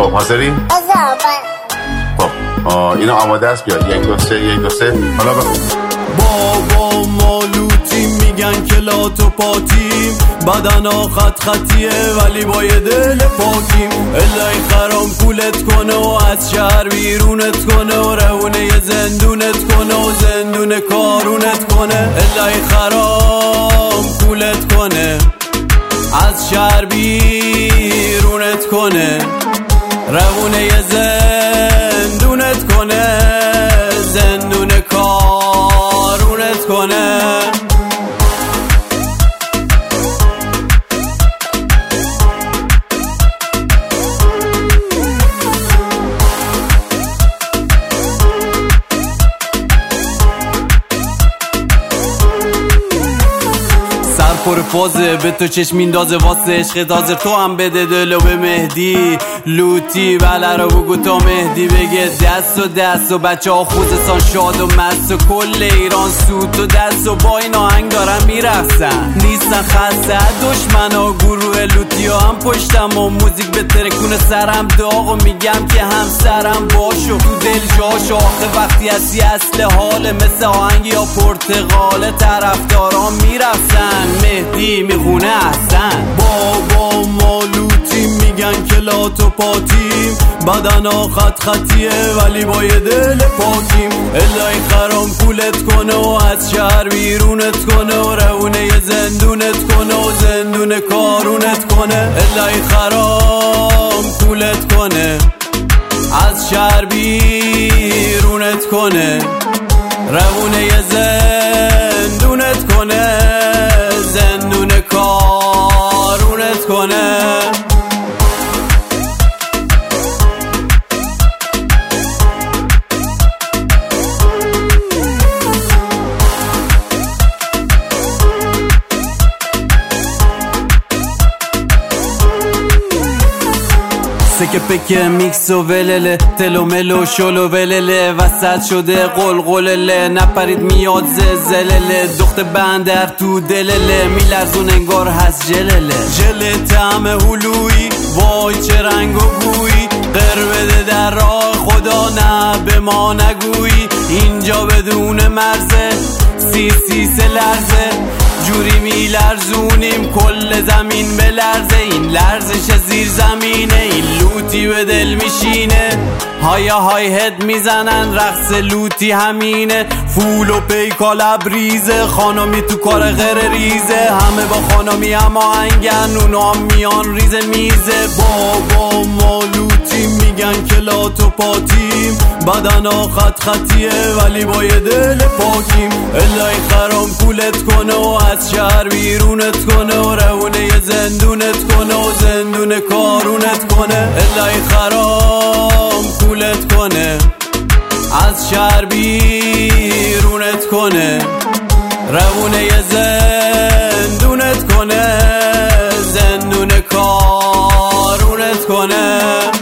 خب حاضری؟ خب اینا آماده است. بیا 1 2 3 1 2 3 حالا بخون. بابا مالوتی میگن که لاتو پاتیم، بدنا خط خطیه ولی با یه دل پاکیم. الهی خرام پولت کنه و از شهر بیرونت کنه و رهونه یه زندونت کنه و زندون کارونت کنه. الهی خرام پولت کنه، از شهر بیرونت کنه، رهونه یه زندونت کنه، زندون کارونت کنه. پر فازه به تو چشم میندازه واسه عشق تازه. تو هم بده دلو به مهدی لوتی بله رو بگو تا مهدی بگه دست و بچه ها خوزستان شاد و مست و کل ایران سوت و دست و با این آهنگ دارن میرخصن نیستن خسته. دشمن ها گروه لوتی ها هم پشتم و موزیک به ترکون سرم داغ و میگم که همسرم باشو تو دل جاشو. آخه وقتی هستی اصل حاله مثل آهنگ یا پرتغال طرفداران میرفتن مهدی میخونه احسن. بابا مالوتی میگن که لاتو پاتیم، بدنا خط خطیه ولی با یه دل پاکیم. الهی خرام پولت کنه و از شهر بیرونت کنه و رهونه یه زندونت کنه و زندون کارونت کنه. الهی خرام پولت کنه، از شهر بیرونت کنه، رهونه یه زندونت کنه، زندون کارونت کنه. سکه پکه میکس و ولله تلو ملو شلو ولله وسط شده قلقلله نپرید میاد زلزله دخت بندر تو دلله میلرزون انگار هست جلله جله طعم هلویی وای چه رنگ و بویی قر بده در راه خدا نه به ما نگویی اینجا بدون مرزه سه لرزه جوری میلرزونیم کل زمین بلرزه این لرزش زیر زمینه این لوتی به دل میشینه های هد میزنن رقص لوتی همینه فول و پیکا لبریزه خانمی تو کار غیر ریزه همه با خانمی اما انگن اونا میان ریزه میزه بابا ما لوتی میگن که لاتو پاتیم بدنا خط خطیه ولی با یه دل پاکیم الهی خرام پولت کنه و از شهر بیرونت کنه و رهونه یه زندونت کنه و زندون کارونت کنه الهی خرام پولت کنه از شهر بیرونت کنه رهونه یه زندونت کنه زندون کارونت کنه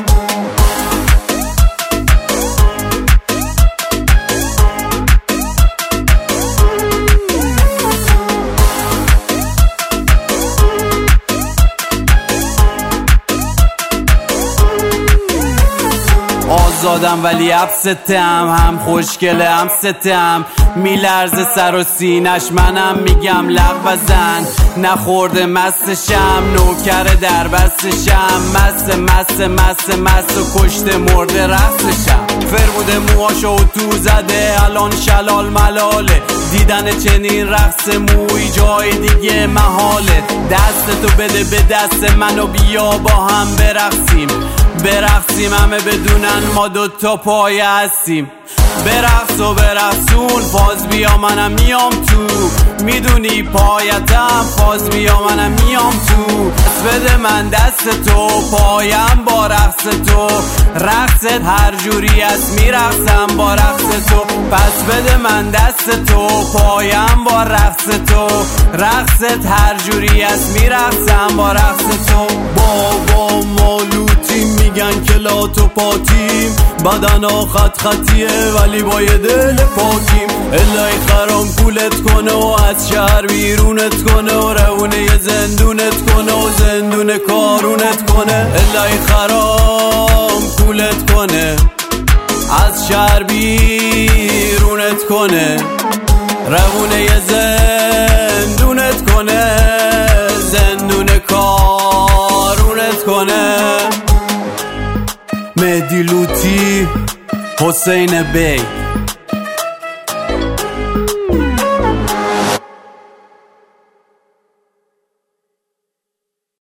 آزادم ولی ابستم هم خوشگله هم ستم میلرزه سر و سینش منم میگم لق بزن نخورده مستشم نوکر در بستشم مست و کشته مرده رستشم فرموده موهاشو تو زده الان شلال ملاله دیدن چنین رقص موی جای دیگه محاله دستتو بده به دست منو بیا با هم برقصیم همه بدونن ما دوتا پایه هستیم برقص و برقصون فاز بیا منم میام تو میدونی پایتم فاز بیا منم میام تو پس بده من دست تو پایم با رقص تو رقصت هر جوری است میرقصم با رقص تو پس بده من دست تو پایم با رقص تو رقصت هر جوری است میرقصم با رقص تو بابا مالوتی میگن که لاتو پاتیم بدنا خط خطیه ولی با یه دل پاکیم الهی خرام پولت کنه و از شهر بیرونت کنه و رهونه یه زندونت کنه و زندون کارونت کنه الهی خرام قبولت کنه، از شهر بیرونت کنه، روونه یه زندونت کنه، زندون کارونت کنه. مهدی لوتی، حسین بی.